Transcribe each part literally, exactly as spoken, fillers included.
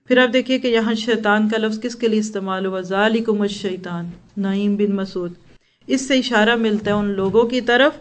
پھر آپ دیکھیے کہ یہاں شیطان کا لفظ کس کے لیے استعمال ہوا، ذالکم الشیطان، نعیم بن مسعود. اس سے اشارہ ملتا ہے ان لوگوں کی طرف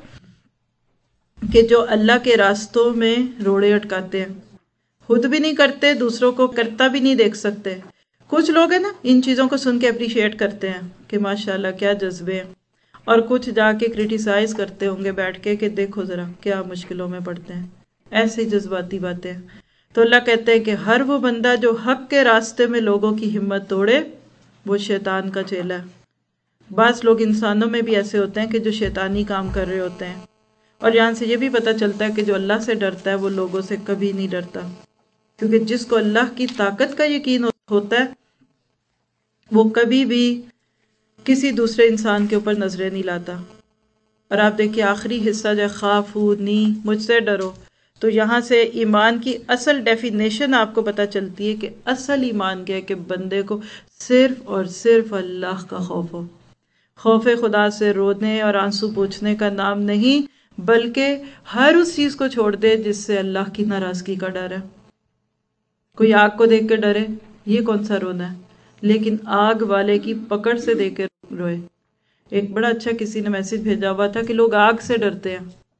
کہ جو اللہ کے راستوں میں روڑے اٹکاتے ہیں، خود بھی نہیں کرتے، دوسروں کو کرتا بھی نہیں دیکھ سکتے. کچھ لوگ ہیں نا ان چیزوں کو سن کے اپریشیٹ کرتے ہیں کہ ماشاءاللہ کیا جذبے ہیں، اور کچھ جا کے کرٹیسائز کرتے ہوں گے بیٹھ کے کہ دیکھو ذرا کیا مشکلوں میں پڑتے ہیں. ایسے جذباتی باتیں. تو اللہ کہتے ہیں کہ ہر وہ بندہ جو حق کے راستے میں لوگوں کی ہمت توڑے وہ شیطان کا چیلا ہے. بعض لوگ انسانوں میں بھی ایسے ہوتے ہیں کہ جو شیطانی کام کر رہے ہوتے ہیں. اور یہاں سے یہ بھی پتہ چلتا ہے کہ جو اللہ سے ڈرتا ہے وہ لوگوں سے کبھی نہیں ڈرتا، کیونکہ جس کو اللہ کی طاقت کا یقین ہوتا ہے وہ کبھی بھی کسی دوسرے انسان کے اوپر نظریں نہیں لاتا. اور آپ دیکھیے آخری حصہ جو خافونی، مجھ سے ڈرو، تو یہاں سے ایمان کی اصل ڈیفینیشن آپ کو پتہ چلتی ہے کہ اصل ایمان کیا ہے کہ بندے کو صرف اور صرف اللہ کا خوف ہو. خوف خدا سے رونے اور آنسو پوچھنے کا نام نہیں، بلکہ ہر اس چیز کو چھوڑ دے جس سے اللہ کی ناراضگی کا ڈر ہے. کوئی آگ کو دیکھ کے ڈرے، یہ کون سا رونا ہے؟ لیکن آگ والے کی پکڑ سے دیکھ کے روئے. ایک بڑا اچھا کسی نے میسج بھیجا ہوا تھا کہ لوگ آگ سے ڈرتے ہیں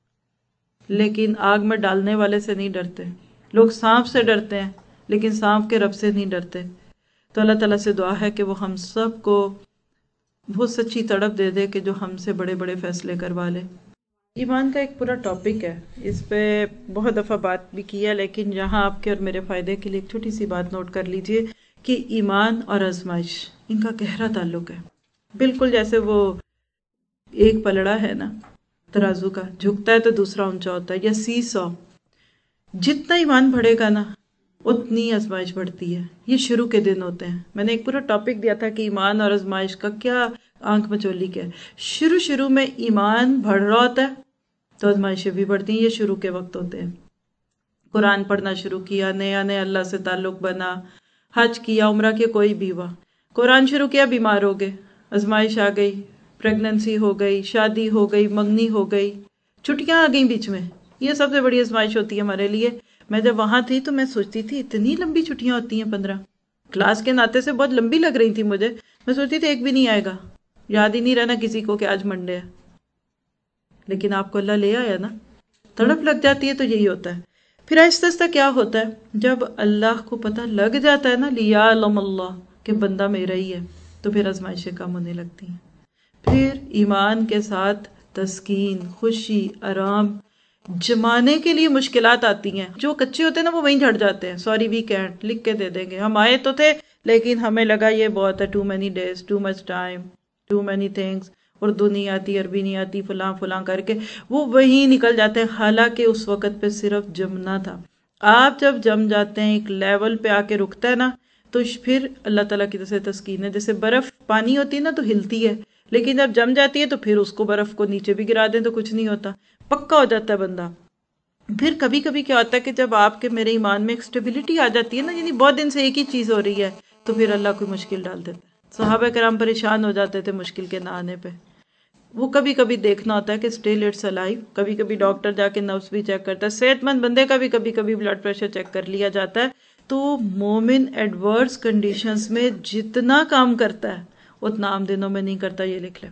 لیکن آگ میں ڈالنے والے سے نہیں ڈرتے. لوگ سانپ سے ڈرتے ہیں لیکن سانپ کے رب سے نہیں ڈرتے. تو اللہ تعالیٰ سے دعا ہے کہ وہ ہم سب کو وہ سچی تڑپ دے دے کہ جو ہم سے بڑے بڑے فیصلے کروا لے. ایمان کا ایک پورا ٹاپک ہے، اس پہ بہت دفعہ بات بھی کی ہے، لیکن یہاں آپ کے اور میرے فائدے کے لیے ایک چھوٹی سی بات نوٹ کر لیجئے کہ ایمان اور آزمائش ان کا گہرا تعلق ہے. بالکل جیسے وہ ایک پلڑا ہے نا ترازو کا، جھکتا ہے تو دوسرا اونچا ہوتا ہے، یا سی سو. جتنا ایمان بڑھے گا نا اتنی آزمائش بڑھتی ہے. یہ شروع کے دن ہوتے ہیں. میں نے ایک پورا ٹاپک دیا تھا کہ ایمان اور آزمائش کا کیا آنکھ مچولی کیا ہے. شروع شروع میں ایمان بڑھ رہا ہوتا ہے تو آزمائشیں بھی بڑھتی ہیں. یہ شروع کے وقت ہوتے ہیں. قرآن پڑھنا شروع کیا، نیا نیا اللہ سے تعلق بنا، حج کیا، عمرہ کیا، کوئی بھی ہوا. قرآن شروع کیا، بیمار ہو گئے، آزمائش آ گئی، پریگننسی ہو گئی، شادی ہو گئی، منگنی ہو گئی، چھٹیاں آ گئیں بیچ میں. یہ سب سے بڑی آزمائش ہوتی ہے ہمارے لیے. میں جب وہاں تھی تو میں سوچتی تھی اتنی لمبی چھٹیاں ہوتی ہیں، پندرہ کلاس کے ناطے سے بہت لمبی لگ رہی تھی مجھے. میں سوچتی تھی ایک بھی نہیں آئے گا، یاد ہی نہیں رہنا کسی کو کہ آج منڈے ہے. لیکن آپ کو اللہ لے آیا نا، تڑپ لگ جاتی ہے تو یہی ہوتا ہے. پھر آہستہ آہستہ کیا ہوتا ہے، جب اللہ کو پتہ لگ جاتا ہے نا لیعلم اللہ کہ بندہ میرا ہی ہے، تو پھر آزمائشیں کم ہونے لگتی ہیں. پھر ایمان کے ساتھ تسکین، خوشی، آرام جمانے کے لیے مشکلات آتی ہیں. جو کچے ہوتے ہیں نا وہ وہیں جھڑ جاتے ہیں. سوری وی کینٹ لکھ کے دے دیں گے. ہم آئے تو تھے لیکن ہمیں لگا یہ بہت ہے، too many days, too much time, too many things, Urdu نہیں آتی، عربی نہیں آتی، فلاں فلاں کر کے وہ وہیں نکل جاتے ہیں. حالانکہ اس وقت پہ صرف جمنا تھا. آپ جب جم جاتے ہیں ایک لیول پہ آ کے رکتا ہے نا تو پھر اللہ تعالیٰ کی طرف سے تسکین ہے. جیسے برف پانی ہوتی ہے نا تو ہلتی ہے، لیکن جب جم جاتی ہے تو پھر اس کو برف کو نیچے بھی گرا دیں تو کچھ نہیں ہوتا، پکا ہو جاتا ہے بندہ. پھر کبھی کبھی کیا ہوتا ہے کہ جب آپ کے میرے ایمان میں ایک سٹیبلٹی آ جاتی ہے نا، یعنی بہت دن سے ایک ہی چیز ہو رہی ہے، تو پھر اللہ کوئی مشکل ڈال دیتا ہے. صحابہ کرام پریشان ہو جاتے تھے مشکل کے نہ آنے پہ. وہ کبھی کبھی دیکھنا ہوتا ہے کہ اسٹل اٹس الائیو. کبھی کبھی ڈاکٹر جا کے نبض بھی چیک کرتا ہے. صحت مند بندے کا بھی کبھی کبھی بلڈ پریشر چیک کر لیا جاتا ہے. تو مومن ایڈورس کنڈیشنز میں جتنا کام کرتا ہے اتنا عام دنوں میں نہیں کرتا. یہ لکھ لیں.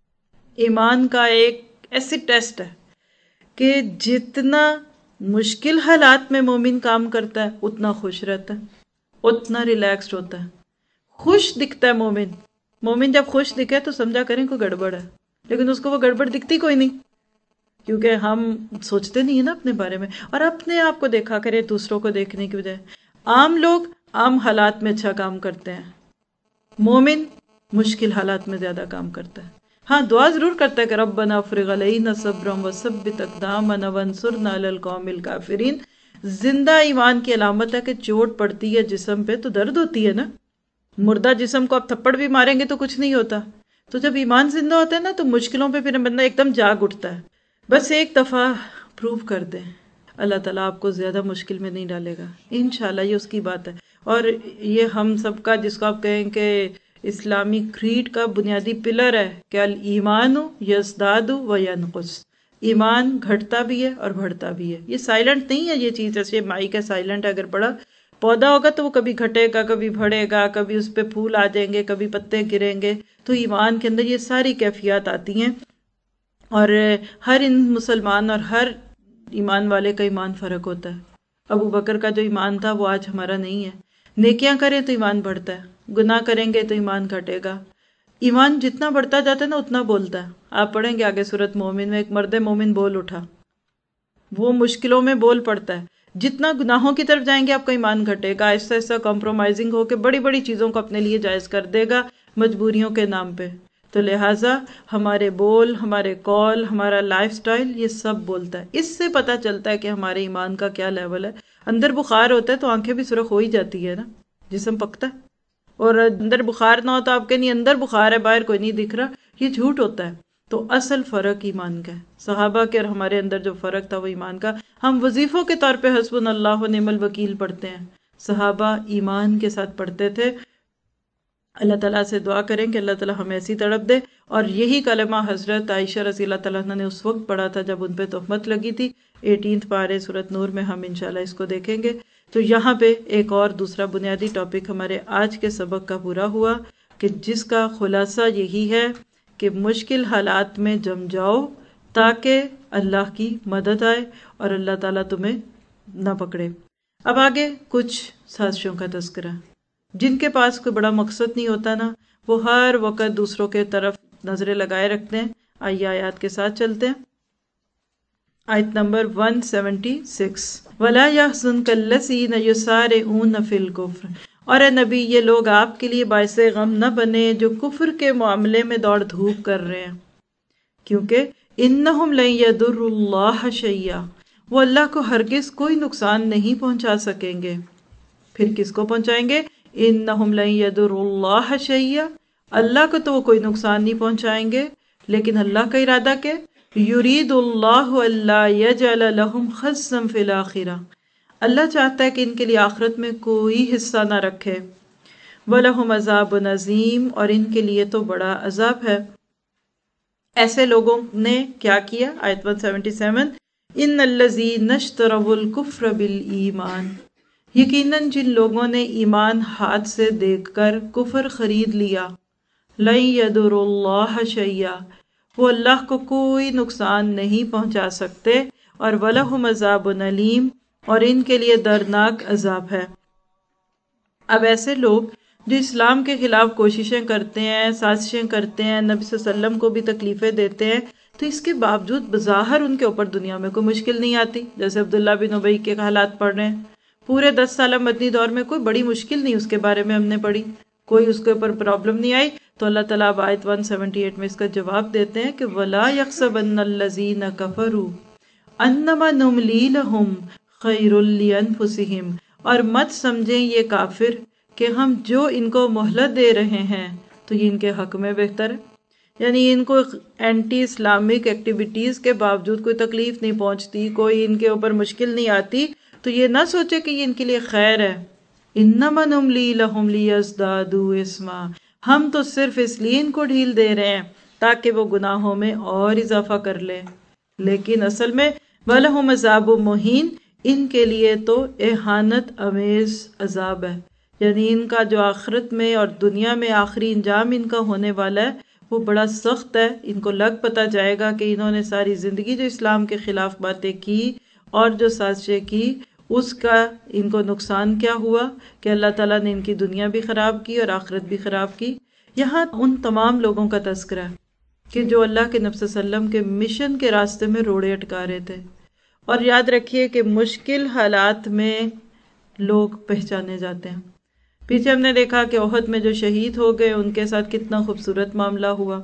ایمان کا ایک ایسی ٹیسٹ ہے کہ جتنا مشکل حالات میں مومن کام کرتا ہے اتنا خوش رہتا ہے، اتنا ریلیکسڈ ہوتا ہے، خوش دکھتا ہے مومن. مومن جب خوش دکھے تو سمجھا کریں کوئی گڑبڑ ہے، لیکن اس کو وہ گڑبڑ دکھتی کوئی نہیں، کیونکہ ہم سوچتے نہیں ہیں نا اپنے بارے میں. اور اپنے آپ کو دیکھا کرے دوسروں کو دیکھنے کی بجائے. عام لوگ عام حالات میں اچھا کام کرتے ہیں، مومن مشکل حالات میں زیادہ کام کرتا ہے. ہاں دعا ضرور کرتا ہے کہ ربنا افرغ علینا صبرا وثبت اقدامنا وانصرنا علی القوم الکافرین. زندہ ایمان کی علامت ہے کہ چوٹ پڑتی ہے جسم پہ تو درد ہوتی ہے نا. مردہ جسم کو آپ تھپڑ بھی ماریں گے تو کچھ نہیں ہوتا. تو جب ایمان زندہ ہوتا ہے نا تو مشکلوں پہ پھر بندہ ایک دم جاگ اٹھتا ہے. بس ایک دفعہ پروو کر دیں، اللہ تعالیٰ آپ کو زیادہ مشکل میں نہیں ڈالے گا انشاءاللہ. یہ اس کی بات ہے. اور یہ ہم سب کا جس کو آپ کہیں کہ اسلامی کریڈ کا بنیادی پلر ہے کہ الایمان یزداد و ینقص. ایمان گھٹتا بھی ہے اور بڑھتا بھی ہے. یہ سائلنٹ نہیں ہے یہ چیز، جیسے مائک ہے سائلنٹ ہے، اگر پڑھا پودا ہوگا تو وہ کبھی گھٹے گا، کبھی بڑھے گا، کبھی اس پہ پھول آ جائیں گے، کبھی پتے گریں گے. تو ایمان کے اندر یہ ساری کیفیات آتی ہیں، اور ہر ان مسلمان اور ہر ایمان والے کا ایمان فرق ہوتا ہے. ابو بکر کا جو ایمان تھا وہ آج ہمارا نہیں ہے. نیکیاں کریں تو ایمان بڑھتا ہے، گناہ کریں گے تو ایمان گھٹے گا. ایمان جتنا بڑھتا جاتا ہے نا اتنا بولتا ہے. آپ پڑھیں گے آگے سورۃ مومن میں، ایک مرد مومن بول اٹھا، وہ مشکلوں میں بول پڑتا ہے. جتنا گناہوں کی طرف جائیں گے آپ کا ایمان گھٹے گا، آہستہ آہستہ کمپرومائزنگ ہو کے بڑی بڑی چیزوں کو اپنے لیے جائز کر دے گا مجبوریوں کے نام پہ. تو لہٰذا ہمارے بول، ہمارے کال، ہمارا لائف سٹائل یہ سب بولتا ہے. اس سے پتہ چلتا ہے کہ ہمارے ایمان کا کیا لیول ہے. اندر بخار ہوتا ہے تو آنکھیں بھی سرخ ہو ہی جاتی ہے نا، جسم پکتا ہے. اور اندر بخار نہ ہو تو آپ کے نہیں اندر بخار ہے، باہر کوئی نہیں دکھ رہا، یہ جھوٹ ہوتا ہے. تو اصل فرق ایمان کا ہے. صحابہ کے اور ہمارے اندر جو فرق تھا وہ ایمان کا. ہم وظیفوں کے طور پہ حسبنا اللہ و نعم الوکیل پڑھتے ہیں، صحابہ ایمان کے ساتھ پڑھتے تھے. اللہ تعالیٰ سے دعا کریں کہ اللہ تعالیٰ ہمیں ایسی تڑپ دے. اور یہی کلمہ حضرت عائشہ رضی اللہ تعالیٰ عنہ نے اس وقت پڑھا تھا جب ان پہ تہمت لگی تھی. ایٹینتھ پارے سورۃ نور میں ہم انشاءاللہ اس کو دیکھیں گے. تو یہاں پہ ایک اور دوسرا بنیادی ٹاپک ہمارے آج کے سبق کا پورا ہوا، کہ جس کا خلاصہ یہی ہے کہ مشکل حالات میں جم جاؤ تاکہ اللہ کی مدد آئے اور اللہ تعالیٰ تمہیں نہ پکڑے. اب آگے کچھ سازشوں کا تذکرہ. جن کے پاس کوئی بڑا مقصد نہیں ہوتا نا، وہ ہر وقت دوسروں کے طرف نظریں لگائے رکھتے ہیں. آئیے آیات کے ساتھ چلتے ہیں. آیت نمبر ایک سو چھہتر، وَلَا يَحْزُنْكَ الَّذِينَ يُسَارِعُونَ فِي الْكُفْرِ، اور اے نبی یہ لوگ آپ کے لیے باعث غم نہ بنے جو کفر کے معاملے میں دوڑ دھوپ کر رہے ہیں، کیونکہ اِنَّهُمْ لَن يَضُرُّوا اللَّهَ شَيْئًا، وہ اللہ کو ہرگز کوئی نقصان نہیں پہنچا سکیں گے. پھر کس کو پہنچائیں گے؟ اِنَّهُمْ لَن يَضُرُّوا اللَّهَ شَيْئًا، اللہ کو تو وہ کوئی نقصان نہیں پہنچائیں گے، لیکن اللہ کا ارادہ کہ یرید اللہ الا یجعل لہم خزا فی الآخرہ، اللہ چاہتا ہے کہ ان کے لیے آخرت میں کوئی حصہ نہ رکھے. وَلَهُمْ عَذَابٌ عَظِيمٌ، اور ان کے لیے تو بڑا عذاب ہے. ایسے لوگوں نے کیا کیا؟ آیت ایک سو ستہتر، ان الذین اشتروا الکفر بالایمان، یقیناً جن لوگوں نے ایمان ہاتھ سے دیکھ کر کفر خرید لیا. لن یضروا اللہ شیئا، وہ اللہ کو کوئی نقصان نہیں پہنچا سکتے. اور وَلَهُمْ عَذَابٌ علیم، اور ان کے لیے دردناک عذاب ہے. اب ایسے لوگ جو اسلام کے خلاف کوششیں کرتے ہیں، سازشیں کرتے ہیں، نبی صلی اللہ علیہ وسلم کو بھی تکلیفیں دیتے ہیں، تو اس کے باوجود بظاہر ان کے اوپر دنیا میں کوئی مشکل نہیں آتی. جیسے عبداللہ بن ابی کے حالات پڑھ رہے ہیں، پورے دس سالہ مدنی دور میں کوئی بڑی مشکل نہیں اس کے بارے میں ہم نے پڑھی، کوئی اس کے اوپر پرابلم نہیں آئی. تو اللہ تعالیٰ اب آیت ایک سو اٹھہتر میں اس کا جواب دیتے ہیں کہ وَلَا يَحْسَبَنَّ الَّذِينَ كَفَرُوا أَنَّمَا نُمْلِي لَهُمْ خَيْرٌ لِأَنفُسِهِمْ، اور مت سمجھیں یہ کافر کہ ہم جو ان کو مہلت دے رہے ہیں تو یہ ان کے حق میں بہتر ہے. یعنی ان کو اینٹی اسلامک ایکٹیویٹیز کے باوجود کوئی تکلیف نہیں پہنچتی، کوئی ان کے اوپر مشکل نہیں آتی، تو یہ نہ سوچے کہ یہ ان کے لیے خیر ہے. انما نملی لہم لیزدادوا اثما، ہم تو صرف اس لیے ان کو ڈھیل دے رہے ہیں تاکہ وہ گناہوں میں اور اضافہ کر لیں. لیکن اصل میں وَلَهُمْ عَذَابٌ مُهِینٌ، ان کے لیے تو اہانت امیز عذاب ہے. یعنی ان کا جو آخرت میں اور دنیا میں آخری انجام ان کا ہونے والا ہے وہ بڑا سخت ہے. ان کو لگ پتا جائے گا کہ انہوں نے ساری زندگی جو اسلام کے خلاف باتیں کی اور جو سازشیں کی، اس کا ان کو نقصان کیا ہوا کہ اللہ تعالیٰ نے ان کی دنیا بھی خراب کی اور آخرت بھی خراب کی. یہاں ان تمام لوگوں کا تذکرہ ہے کہ جو اللہ کے نبی صلی اللہ علیہ وسلم کے مشن کے راستے میں روڑے اٹکا رہے تھے. اور یاد رکھیے کہ مشکل حالات میں لوگ پہچانے جاتے ہیں. پیچھے ہم نے دیکھا کہ احد میں جو شہید ہو گئے ان کے ساتھ کتنا خوبصورت معاملہ ہوا،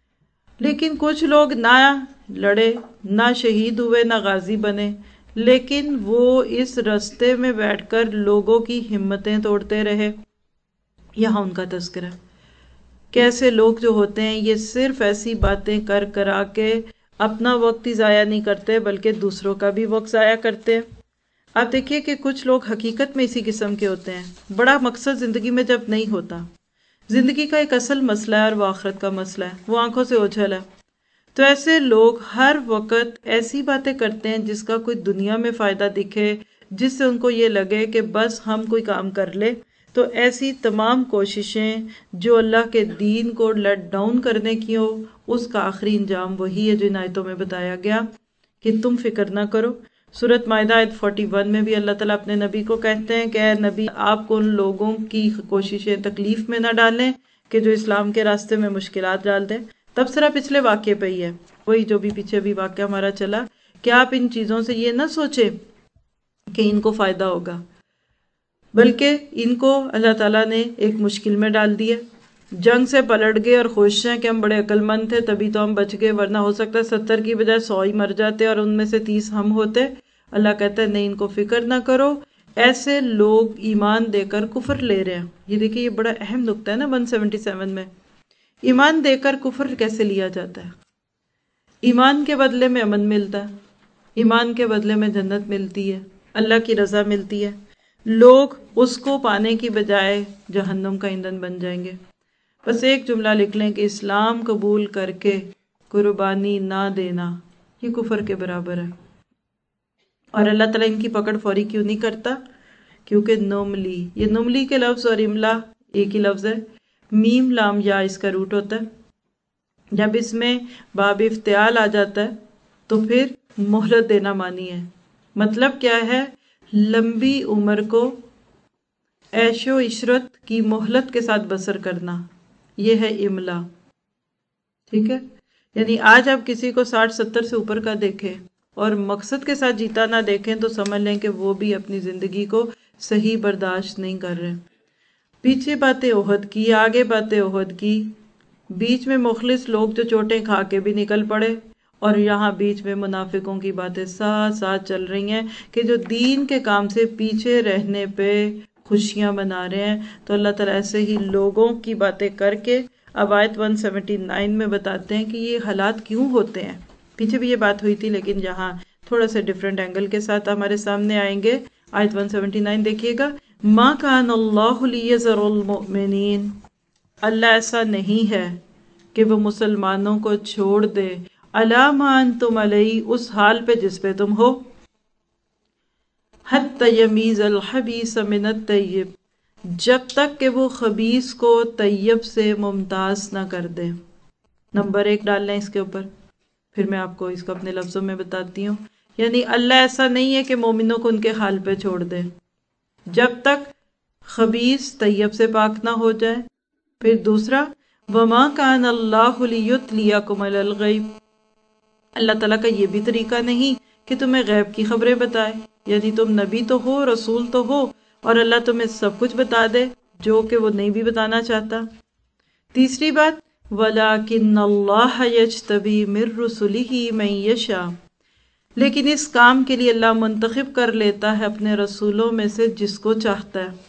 لیکن کچھ لوگ نہ لڑے، نہ شہید ہوئے، نہ غازی بنے، لیکن وہ اس راستے میں بیٹھ کر لوگوں کی ہمتیں توڑتے رہے. یہاں ان کا تذکرہ کیسے لوگ جو ہوتے ہیں یہ صرف ایسی باتیں کر کرا کے اپنا وقت ہی ضائع نہیں کرتے بلکہ دوسروں کا بھی وقت ضائع کرتے ہیں. آپ دیکھیے کہ کچھ لوگ حقیقت میں اسی قسم کے ہوتے ہیں. بڑا مقصد زندگی میں جب نہیں ہوتا، زندگی کا ایک اصل مسئلہ ہے اور وہ آخرت کا مسئلہ ہے، وہ آنکھوں سے اوجھل ہے، تو ایسے لوگ ہر وقت ایسی باتیں کرتے ہیں جس کا کوئی دنیا میں فائدہ دکھے، جس سے ان کو یہ لگے کہ بس ہم کوئی کام کر لے. تو ایسی تمام کوششیں جو اللہ کے دین کو لیٹ ڈاؤن کرنے کی ہو، اس کا آخری انجام وہی ہے جو ان آیتوں میں بتایا گیا کہ تم فکر نہ کرو. سورۃ مائدہ آیت اکتالیس میں بھی اللہ تعالیٰ اپنے نبی کو کہتے ہیں کہ اے نبی، آپ کو ان لوگوں کی کوششیں تکلیف میں نہ ڈالیں کہ جو اسلام کے راستے میں مشکلات ڈال دیں. تبصرہ پچھلے واقعے پہ ہی ہے، وہی جو بھی پیچھے بھی واقعہ ہمارا چلا، کہ آپ ان چیزوں سے یہ نہ سوچیں کہ ان کو فائدہ ہوگا، بلکہ ان کو اللہ تعالیٰ نے ایک مشکل میں ڈال دیا. جنگ سے پلٹ گئے اور خوش ہیں کہ ہم بڑے عقل مند تھے تبھی تو ہم بچ گئے، ورنہ ہو سکتا ہے ستر کی بجائے سو ہی مر جاتے اور ان میں سے تیس ہم ہوتے. اللہ کہتا ہے نہیں، ان کو فکر نہ کرو. ایسے لوگ ایمان دے کر کفر لے رہے ہیں. یہ دیکھیں، یہ بڑا اہم نقطہ ہے نا ایک سو ستہتر میں. ایمان دے کر کفر کیسے لیا جاتا ہے؟ ایمان کے بدلے میں امن ملتا ہے، ایمان کے بدلے میں جنت ملتی ہے، اللہ کی رضا ملتی ہے. لوگ اس کو پانے کی بجائے جہنم کا ایندھن بن جائیں گے. بس ایک جملہ لکھ لیں کہ اسلام قبول کر کے قربانی نہ دینا یہ کفر کے برابر ہے. اور اللہ تعالیٰ ان کی پکڑ فوری کیوں نہیں کرتا؟ کیونکہ نوملی، یہ نوملی کے لفظ اور املا ایک ہی لفظ ہے. میم لام یا اس کا روٹ ہوتا ہے. جب اس میں باب افتعال آ جاتا ہے تو پھر مہلت دینا معنی ہے. مطلب کیا ہے؟ لمبی عمر کو عیش و عشرت کی مہلت کے ساتھ بسر کرنا، یہ ہے املا. ٹھیک ہے؟ یعنی آج آپ کسی کو ساٹھ ستر سے اوپر کا دیکھیں اور مقصد کے ساتھ جیتا نہ دیکھیں تو سمجھ لیں کہ وہ بھی اپنی زندگی کو صحیح برداشت نہیں کر رہے. پیچھے باتیں احد کی، آگے باتیں احد کی، بیچ میں مخلص لوگ جو چوٹیں کھا کے بھی نکل پڑے، اور یہاں بیچ میں منافقوں کی باتیں ساتھ ساتھ چل رہی ہیں کہ جو دین کے کام سے پیچھے رہنے پہ خوشیاں منا رہے ہیں. تو اللہ تعالیٰ ایسے ہی لوگوں کی باتیں کر کے اب آیت ایک سو ستہتر میں بتاتے ہیں کہ یہ حالات کیوں ہوتے ہیں. پیچھے بھی یہ بات ہوئی تھی لیکن یہاں تھوڑا سا ڈیفرنٹ اینگل کے ساتھ ہمارے سامنے آئیں گے. آیت ایک سو ستہتر دیکھیے گا. ما کان اللہ لیذر المؤمنین، اللہ ایسا نہیں ہے کہ وہ مسلمانوں کو چھوڑ دے علی ما انتم علیہ، اس حال پہ جس پہ تم ہو، حتی یمیز الخبیث من الطیب، جب تک کہ وہ خبیث کو طیب سے ممتاز نہ کر دے. نمبر ایک ڈال لیں اس کے اوپر، پھر میں آپ کو اس کو اپنے لفظوں میں بتاتی ہوں. یعنی اللہ ایسا نہیں ہے کہ مومنوں کو ان کے حال پہ چھوڑ دے جب تک خبیث طیب سے پاک نہ ہو جائے. پھر دوسرا، وما کان اللہ لیطلعکم علی الغیب، اللہ تعالیٰ کا یہ بھی طریقہ نہیں کہ تمہیں غیب کی خبریں بتائے. یعنی تم نبی تو ہو، رسول تو ہو، اور اللہ تمہیں سب کچھ بتا دے جو کہ وہ نہیں بھی بتانا چاہتا. تیسری بات، وَلَٰكِنَّ اللَّهَ يَجْتَبِي مِن رُّسُلِهِ مَن يَشَاءُ، لیکن اس کام کے لیے اللہ منتخب کر لیتا ہے اپنے رسولوں میں سے جس کو چاہتا ہے.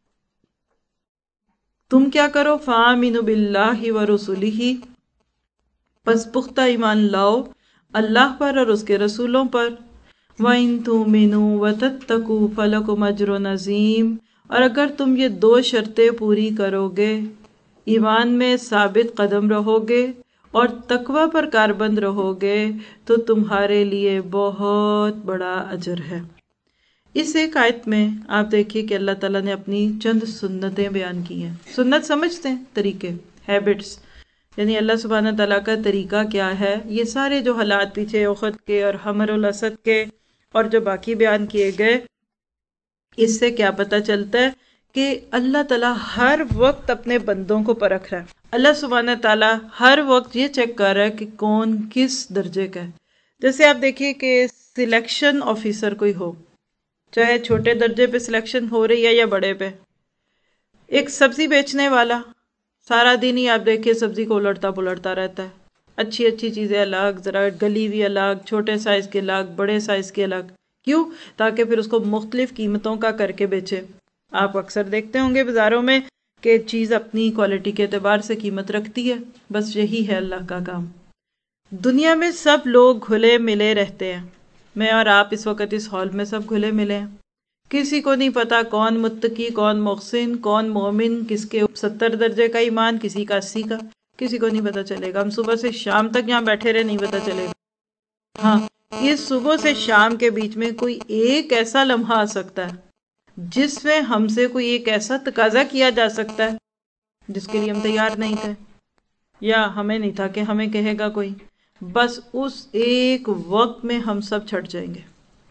تم کیا کرو؟ فَآمِنُوا بِاللَّهِ وَرُسُلِهِ، پس پختہ ایمان لاؤ اللہ پر اور اس کے رسولوں پر. وَإِن تُؤْمِنُوا وَتَتَّقُوا فَلَكُمْ أَجْرٌ عَظِيمٌ، اور اگر تم یہ دو شرطیں پوری کرو گے، ایمان میں ثابت قدم رہو گے اور تقوی پر کاربند رہو گے، تو تمہارے لیے بہت بڑا اجر ہے. اس ایک آیت میں آپ دیکھیے کہ اللہ تعالیٰ نے اپنی چند سنتیں بیان کی ہیں. سنت سمجھتے ہیں؟ طریقے، ہیبٹس، یعنی اللہ سبحانہ تعالیٰ کا طریقہ کیا ہے. یہ سارے جو حالات پیچھے احد کے اور حمر الاسد کے اور جو باقی بیان کیے گئے، اس سے کیا پتہ چلتا ہے کہ اللہ تعالیٰ ہر وقت اپنے بندوں کو پرکھ رہا ہے. اللہ سبحانہ تعالیٰ ہر وقت یہ چیک کر رہا ہے کہ کون کس درجے کا ہے. جیسے آپ دیکھیے کہ سلیکشن آفیسر کوئی ہو، چاہے چھوٹے درجے پہ سلیکشن ہو رہی ہے یا بڑے پہ. ایک سبزی بیچنے والا سارا دن ہی آپ دیکھیے سبزی کو الٹتا پلٹتا رہتا ہے. اچھی اچھی چیزیں الگ، ذرا گلی ہوئی الگ، چھوٹے سائز کے الگ، بڑے سائز کے الگ. کیوں؟ تاکہ پھر اس کو مختلف قیمتوں کا کر کے بیچے. آپ اکثر دیکھتے ہوں گے بازاروں میں کہ چیز اپنی کوالٹی کے اعتبار سے قیمت رکھتی ہے. بس یہی ہے اللہ کا کام. دنیا میں سب لوگ گھلے ملے رہتے ہیں. میں اور آپ اس وقت اس ہال میں سب گھلے ملے ہیں. کسی کو نہیں پتا کون متقی، کون محسن، کون مومن، کس کے ستر درجے کا ایمان، کسی کا اسی کا، کسی کو نہیں پتا چلے گا. ہم صبح سے شام تک یہاں بیٹھے رہے، نہیں پتا چلے گا. ہاں، اس صبح سے شام کے بیچ میں کوئی ایک ایسا لمحہ آ سکتا ہے جس میں ہم سے کوئی ایک ایسا تقاضا کیا جا سکتا ہے جس کے لیے ہم تیار نہیں تھے، یا ہمیں نہیں تھا کہ ہمیں کہے گا کوئی. بس اس ایک وقت میں ہم سب چھٹ جائیں گے.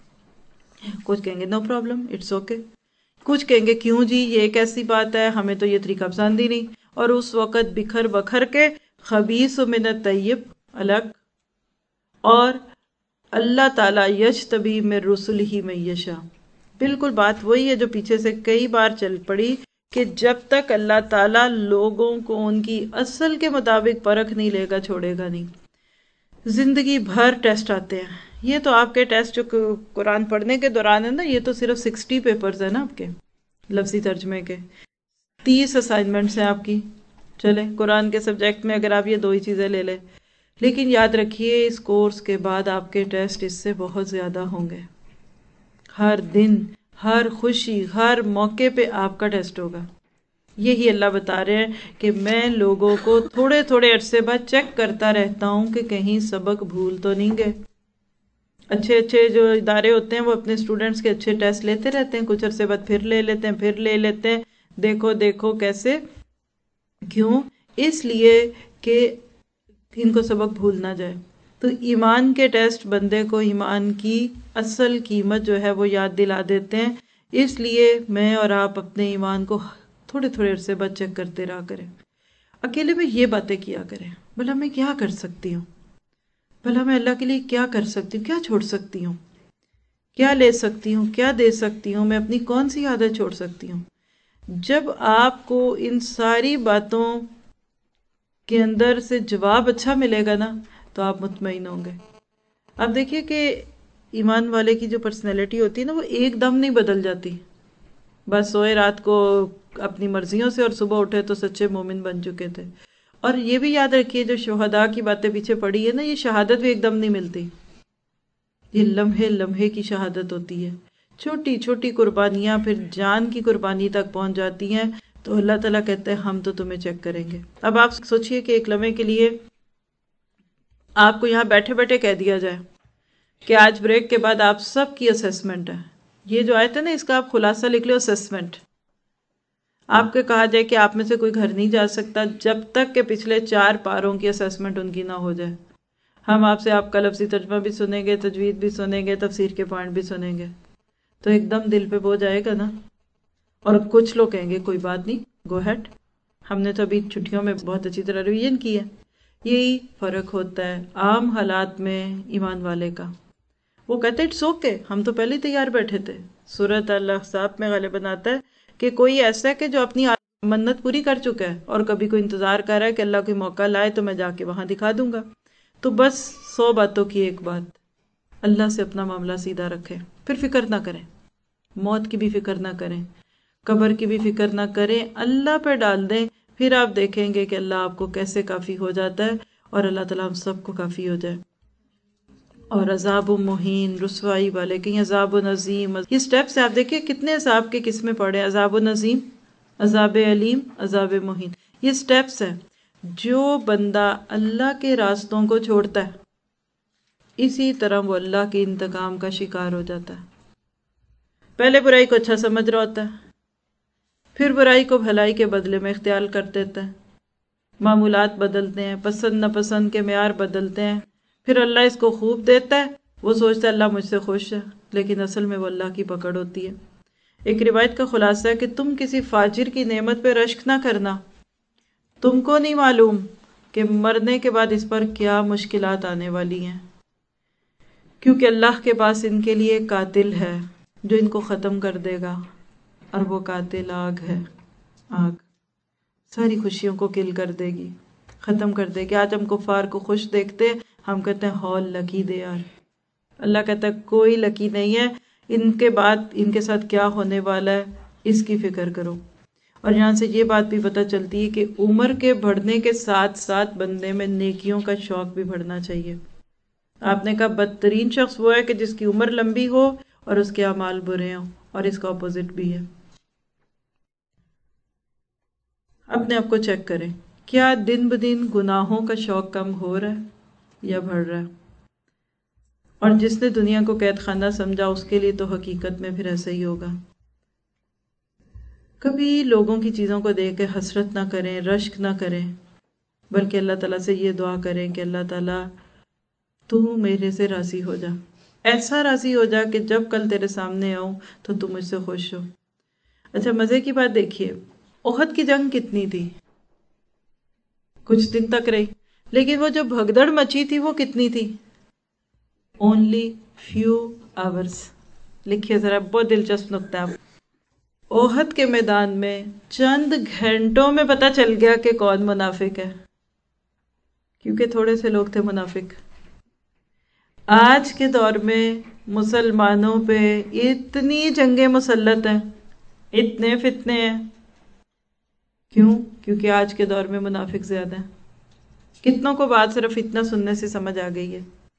کچھ کہیں گے نو پرابلم، اٹس اوکے. کچھ کہیں گے کیوں جی، یہ ایک ایسی بات ہے، ہمیں تو یہ طریقہ پسند ہی نہیں. اور اس وقت بکھر بکھر کے خبیث من الطیب الگ، اور اللہ تعالیٰ یجتبی من رسلہ من یشاء. بالکل بات وہی ہے جو پیچھے سے کئی بار چل پڑی کہ جب تک اللہ تعالیٰ لوگوں کو ان کی اصل کے مطابق پرکھ نہیں لے گا چھوڑے گا نہیں. زندگی بھر ٹیسٹ آتے ہیں. یہ تو آپ کے ٹیسٹ جو قرآن پڑھنے کے دوران ہے نا، یہ تو صرف سکسٹی پیپرز ہیں نا آپ کے لفظی ترجمے کے. تیس اسائنمنٹس ہیں آپ کی. چلیں قرآن کے سبجیکٹ میں اگر آپ یہ دو ہی چیزیں لے لیں، لیکن یاد رکھیے اس کورس کے بعد آپ کے ٹیسٹ اس سے بہت زیادہ ہوں گے. ہر دن، ہر خوشی، ہر موقع پہ آپ کا ٹیسٹ ہوگا. یہی اللہ بتا رہے ہیں کہ میں لوگوں کو تھوڑے تھوڑے عرصے بعد چیک کرتا رہتا ہوں کہ کہیں سبق بھول تو نہیں گئے. اچھے اچھے جو ادارے ہوتے ہیں وہ اپنے اسٹوڈنٹس کے اچھے ٹیسٹ لیتے رہتے ہیں، کچھ عرصے بعد پھر لے لیتے ہیں، پھر لے لیتے ہیں. دیکھو دیکھو کیسے. کیوں؟ اس لیے کہ ان کو سبق بھول نہ جائے. تو ایمان کے ٹیسٹ بندے کو ایمان کی اصل قیمت جو ہے وہ یاد دلا دیتے ہیں. اس لیے میں اور آپ اپنے ایمان کو تھوڑے تھوڑے عرصے بعد چیک کرتے رہا کریں. اکیلے میں یہ باتیں کیا کریں، بھلا میں کیا کر سکتی ہوں، بھلا میں اللہ کے لیے کیا کر سکتی ہوں، کیا چھوڑ سکتی ہوں، کیا لے سکتی ہوں، کیا دے سکتی ہوں، میں اپنی کون سی عادت چھوڑ سکتی ہوں. جب آپ کو ان ساری باتوں کے اندر سے جواب اچھا ملے گا نا تو آپ مطمئن ہوں گے. اب دیکھیے کہ ایمان والے کی جو پرسنالٹی ہوتی ہے نا وہ ایک دم نہیں بدل جاتی. بس سوئے رات کو اپنی مرضیوں سے اور صبح اٹھے تو سچے مومن بن چکے تھے. اور یہ بھی یاد رکھیے جو شہداء کی باتیں پیچھے پڑی ہے نا، یہ شہادت بھی ایک دم نہیں ملتی. یہ لمحے لمحے کی شہادت ہوتی ہے. چھوٹی چھوٹی قربانیاں پھر جان کی قربانی تک پہنچ جاتی ہیں. تو اللہ تعالیٰ کہتے ہیں ہم تو تمہیں چیک کریں گے. اب آپ سوچئے کہ ایک لمحے کے لیے آپ کو یہاں بیٹھے بیٹھے کہہ دیا جائے کہ آج بریک کے بعد آپ سب کی اسیسمنٹ ہے. یہ جو آیت ہے نا اس کا آپ خلاصہ لکھ لو، اسیسمنٹ. آپ کو کہا جائے کہ آپ میں سے کوئی گھر نہیں جا سکتا جب تک کہ پچھلے چار پاروں کی اسیسمنٹ ان کی نہ ہو جائے. ہم آپ سے آپ کا لفظی ترجمہ بھی سنیں گے، تجوید بھی سنیں گے، تفسیر کے پوائنٹ بھی سنیں گے. تو ایک دم دل پہ بوجھ آئے گا نا. اور کچھ لوگ کہیں گے کوئی بات نہیں، گو ہیڈ، ہم نے تو ابھی چھٹیوں میں بہت اچھی طرح ریویژن کی ہے. یہی فرق ہوتا ہے عام حالات میں ایمان والے کا. وہ کہتے ہیں اٹس اوکے، ہم تو پہلے تیار بیٹھے تھے. سورۃ الاحزاب میں غالباً آتا ہے کہ کوئی ایسا ہے کہ جو اپنی منت پوری کر چکا ہے اور کبھی کوئی انتظار کر رہا ہے کہ اللہ کوئی موقع لائے تو میں جا کے وہاں دکھا دوں گا. تو بس سو باتوں کی ایک بات، اللہ سے اپنا معاملہ سیدھا رکھیں، پھر فکر نہ کریں، موت کی بھی فکر نہ کریں، قبر کی بھی فکر نہ کریں، اللہ پہ ڈال دیں. پھر آپ دیکھیں گے کہ اللہ آپ کو کیسے کافی ہو جاتا ہے، اور اللہ تعالیٰ ہم سب کو کافی ہو جائے. اور عذاب مہین، رسوائی والے، کہیں عذاب نظیم. یہ سٹیپس آپ دیکھیں کتنے عذاب کے قسمیں پڑے، عذاب نظیم، عذاب علیم، عذاب مہین. یہ سٹیپس ہیں. جو بندہ اللہ کے راستوں کو چھوڑتا ہے اسی طرح وہ اللہ کے انتقام کا شکار ہو جاتا ہے. پہلے برائی کو اچھا سمجھ رہا ہوتا ہے، پھر برائی کو بھلائی کے بدلے میں اختیار کر دیتا ہے. معمولات بدلتے ہیں، پسند ناپسند کے معیار بدلتے ہیں. پھر اللہ اس کو خوب دیتا ہے، وہ سوچتا ہے اللہ مجھ سے خوش ہے، لیکن اصل میں وہ اللہ کی پکڑ ہوتی ہے. ایک روایت کا خلاصہ ہے کہ تم کسی فاجر کی نعمت پہ رشک نہ کرنا. تم کو نہیں معلوم کہ مرنے کے بعد اس پر کیا مشکلات آنے والی ہیں، کیونکہ اللہ کے پاس ان کے لیے قاتل ہے جو ان کو ختم کر دے گا، اور وہ قاتل آگ ہے. آگ ساری خوشیوں کو کل کر دے گی، ختم کر دے گی. آج ہم کفار کو خوش دیکھتے ہیں، ہم کہتے ہیں ہال لکی دے یار. اللہ کہتا ہے کوئی لکی نہیں ہے، ان کے بعد ان کے ساتھ کیا ہونے والا ہے اس کی فکر کرو. اور یہاں سے یہ بات بھی پتہ چلتی ہے کہ عمر کے بڑھنے کے ساتھ ساتھ بندے میں نیکیوں کا شوق بھی بڑھنا چاہیے. آپ نے کہا بدترین شخص وہ ہے کہ جس کی عمر لمبی ہو اور اس کے اعمال برے ہوں، اور اس کا اپوزٹ بھی ہے. اپنے آپ کو چیک کریں، کیا دن بدن گناہوں کا شوق کم ہو رہا ہے یا بڑھ رہا ہے؟ اور جس نے دنیا کو قید خانہ سمجھا اس کے لیے تو حقیقت میں پھر ایسا ہی ہوگا۔ کبھی لوگوں کی چیزوں کو دیکھ کے حسرت نہ کریں، رشک نہ کریں، بلکہ اللہ تعالیٰ سے یہ دعا کریں کہ اللہ تعالیٰ تو میرے سے راضی ہو جا، ایسا راضی ہو جا کہ جب کل تیرے سامنے آؤں تو تم مجھ سے خوش ہو۔ اچھا مزے کی بات دیکھیے، احد کی جنگ کتنی تھی؟ کچھ دن تک رہی، لیکن وہ جو بھگدڑ مچی تھی وہ کتنی تھی؟ Only few hours. لکھیے ذرا، بہت دلچسپ نکتہ ہے۔ احد کے میدان میں چند گھنٹوں میں پتہ چل گیا کہ کون منافق ہے، کیونکہ تھوڑے سے لوگ تھے منافق۔ آج کے دور میں مسلمانوں پہ اتنی جنگیں مسلط ہیں، اتنے فتنے ہیں، کیوں؟ کیونکہ آج کے دور میں منافق زیادہ ہیں۔ کتنوں کو بات صرف اتنا سننے سے سمجھ آ گئی ہے؟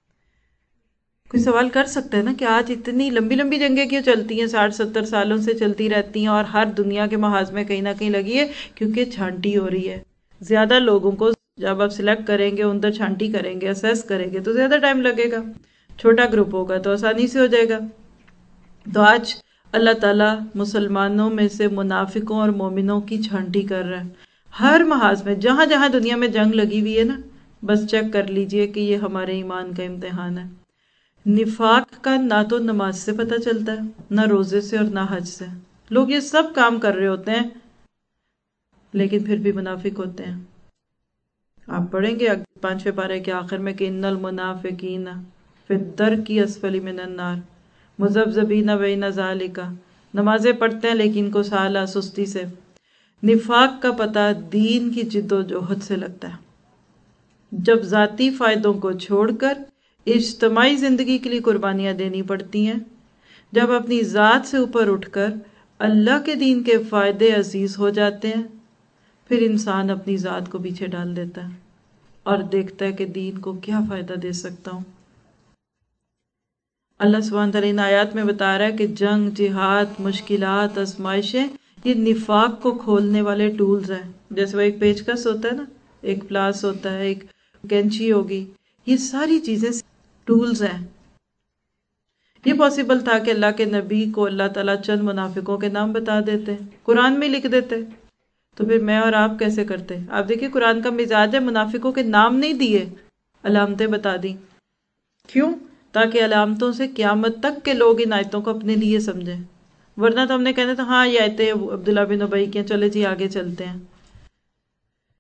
کوئی سوال کر سکتا ہے نا کہ آج اتنی لمبی لمبی جنگیں کیوں چلتی ہیں، ساٹھ ستر سالوں سے چلتی رہتی ہیں، اور ہر دنیا کے محاذ میں کہیں نہ کہیں لگی ہے؟ کیونکہ چھانٹی ہو رہی ہے۔ زیادہ لوگوں کو جب آپ سلیکٹ کریں گے، اندر چھانٹی کریں گے، اسیس کریں گے، تو زیادہ ٹائم لگے گا۔ چھوٹا گروپ ہوگا تو آسانی سے ہو جائے گا۔ تو آج اللہ تعالیٰ مسلمانوں میں سے منافقوں اور مومنوں کی چھانٹی کر رہا ہے ہر محاذ میں۔ جہاں جہاں دنیا میں جنگ لگی ہوئی ہے نا، بس چیک کر لیجئے کہ یہ ہمارے ایمان کا امتحان ہے۔ نفاق کا نہ تو نماز سے پتہ چلتا ہے، نہ روزے سے اور نہ حج سے۔ لوگ یہ سب کام کر رہے ہوتے ہیں لیکن پھر بھی منافق ہوتے ہیں۔ آپ پڑھیں گے پانچویں پارے کے آخر میں کہ ان المنافقین فی الدرک اسفل من النار مذبذبین بین ذالک۔ نمازیں پڑھتے ہیں لیکن کو سالہ سستی سے۔ نفاق کا پتہ دین کی جد و جہد سے لگتا ہے، جب ذاتی فائدوں کو چھوڑ کر اجتماعی زندگی کے لیے قربانیاں دینی پڑتی ہیں، جب اپنی ذات سے اوپر اٹھ کر اللہ کے دین کے فائدے عزیز ہو جاتے ہیں، پھر انسان اپنی ذات کو پیچھے ڈال دیتا ہے اور دیکھتا ہے کہ دین کو کیا فائدہ دے سکتا ہوں۔ اللہ سبحانہ تعالیٰ ان آیات میں بتا رہا ہے کہ جنگ، جہاد، مشکلات، آزمائشیں یہ نفاق کو کھولنے والے ٹولز ہیں۔ جیسے وہ ایک پیچکس ہوتا ہے نا، ایک پلاس ہوتا ہے، ایک کینچی ہوگی، یہ ساری چیزیں ٹولز ہیں۔ یہ پاسبل تھا کہ اللہ کے نبی کو اللہ تعالیٰ چند منافقوں کے نام بتا دیتے، قرآن میں لکھ دیتے، تو پھر میں اور آپ کیسے کرتے؟ آپ دیکھیں قرآن کا مزاج ہے منافقوں کے نام نہیں دیے، علامتیں بتا دی۔ کیوں؟ تاکہ علامتوں سے قیامت تک کے لوگ ان آیتوں کو اپنے لیے سمجھیں، ورنہ تو ہم نے کہنا تھا ہاں یہ آیتیں عبداللہ بن ابی کی، چلے جی آگے چلتے ہیں۔